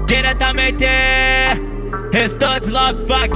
Diretamente Restantes Love Fuck.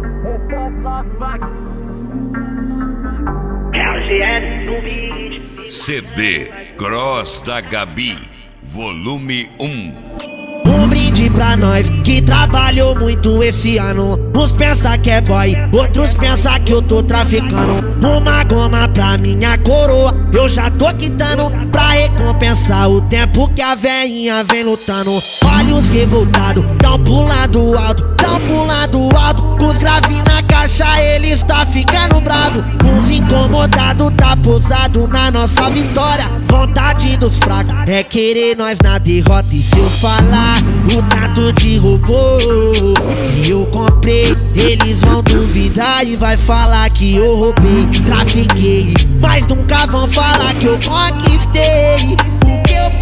LGN no vídeo. CD Cross da Gabi, volume 1. Um brinde pra nós que trabalhou muito esse ano. Uns pensa que é boy, outros pensa que eu tô traficando. Uma goma pra minha coroa, eu já tô quitando, pra recompensar o tempo que a veinha vem lutando. Olha os revoltados, tão pulando alto, tão pulando alto. Os grave na caixa, eles tá ficando bravo. Uns incomodados tá posado na nossa vitória. Vontade dos fracos é querer nós na derrota. E se eu falar o tanto de robô que eu comprei, eles vão duvidar e vai falar que eu roubei, trafiquei, mas nunca vão falar que eu conquistei o que eu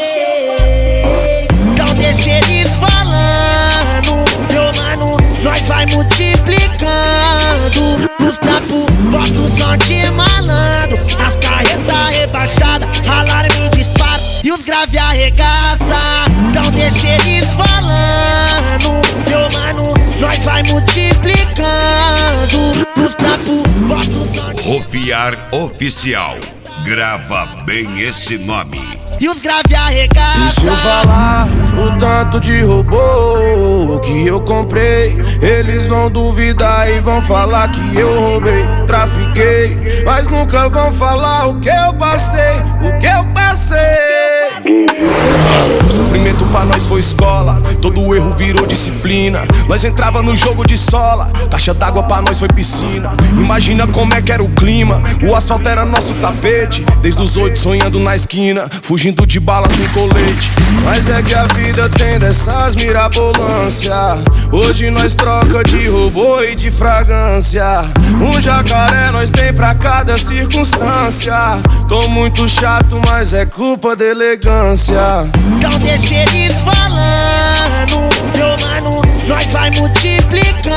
passei. Então deixa eles falando, meu mano, nós vai multiplicando. Os trapos, bota o som de malandro, as carretas rebaixadas, alarme dispara e os grave arregaça. Então deixa eles falando, meu mano, nós vai multiplicando. Os trapos, bota o som de Rofiar Oficial, grava bem esse nome. e os grave arregaça. E se eu falar o tanto de robô que eu comprei, eles vão duvidar e vão falar que eu roubei, trafiquei, mas nunca vão falar o que eu passei, o que eu passei. Sofrimento pra nós foi escola, todo erro virou disciplina. Nós entrava no jogo de sola, caixa d'água pra nós foi piscina. Imagina como é que era o clima, o asfalto era nosso tapete. Desde os 8 sonhando na esquina, fugindo de bala sem colete. Mas é que a vida tem dessas mirabolância. Hoje nós troca de robô e de fragrância. Um jacaré nós tem pra cada circunstância. Tô muito chato, mas é culpa da elegância. Então deixa eles falando, meu mano, nós vai multiplicando.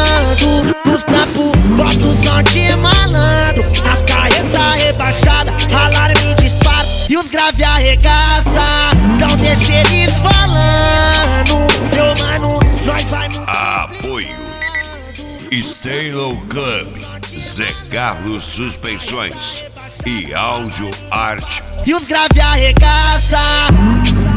Os trapos, bota o som de malandro, as carretas rebaixadas, alarme dispara e os grave arregaça. Então deixa eles falando, meu mano, nós vai multiplicando. Apoio Stalo Club, Zé Carlos Suspensões e Áudio Arte. E os grave arregaça.